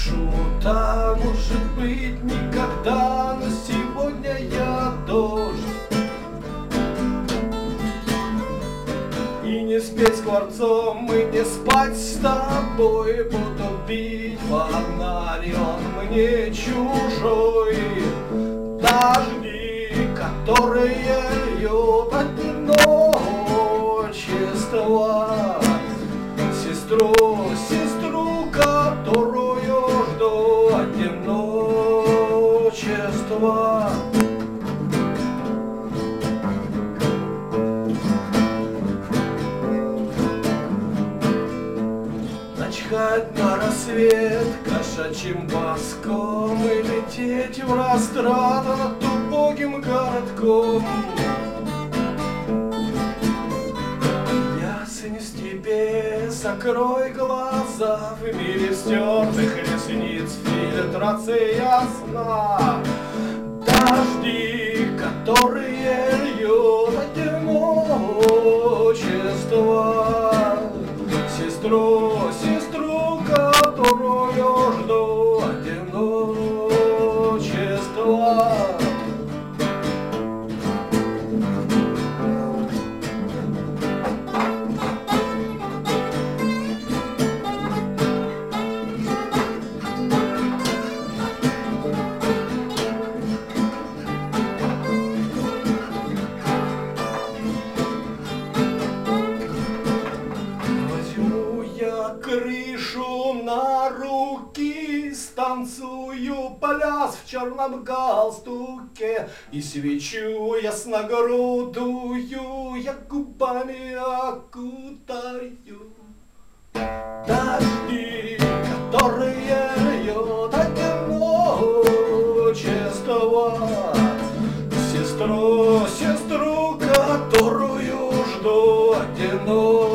решу, да, может быть, никогда, но сегодня я дождь. И не спеть скворцом, и не спать с тобой, буду бить фонарь, он мне чужой. Дожди, которые льют одиночество, сестру, которую жду, одиночество. Начхать на рассвет кошачьим боском и лететь в растрату над убогим городком. Ясность тебе, закрой глаза, в мире стертых ресниц фильтрация сна. Дожди, которые льют одиночество, сестру, которую жду, одиночество. Крышу на руки, станцую пляс в черном галстуке, и свечу ясногрудую я губами окутаю. Дожди, которые льют одиночество, сестру, которую жду, одиночество.